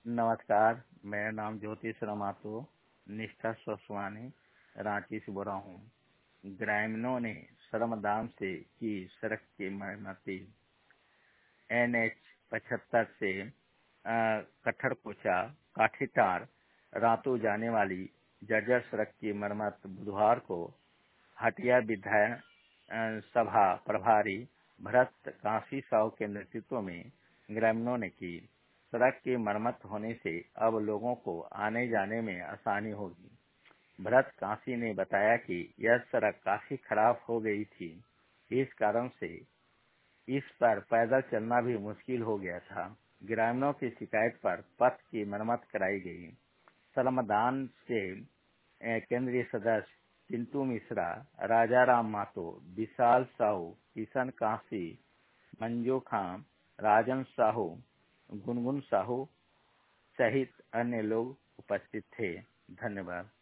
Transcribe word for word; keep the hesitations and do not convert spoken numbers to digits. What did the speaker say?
नमस्कार, मेरा नाम ज्योतिष रमातो निष्ठा स्वस्वानी रांची से बोल रहा हूँ। ग्रामीणों ने श्रमदान से की सड़क की मरम्मती। एन एच पचहत्तर से कठरकोचा काठीटार रातू जाने वाली जर्जर सड़क की मरम्मत बुधवार को हटिया विधायक सभा प्रभारी भरत कांसी साहू के नेतृत्व में ग्रामीणों ने की। सड़क की मरम्मत होने से अब लोगों को आने जाने में आसानी होगी। भरत कांसी ने बताया कि यह सड़क काफी खराब हो गई थी, इस कारण से इस पर पैदल चलना भी मुश्किल हो गया था। ग्रामीणों की शिकायत पर पथ की मरम्मत कराई गई। श्रमदान से केंद्रीय सदस्य चिंटू मिश्रा, राजाराम मातो, विशाल साहू, किशन कांसी, मंजू खान, राजन साहू, गुनगुन साहू सहित अन्य लोग उपस्थित थे। धन्यवाद।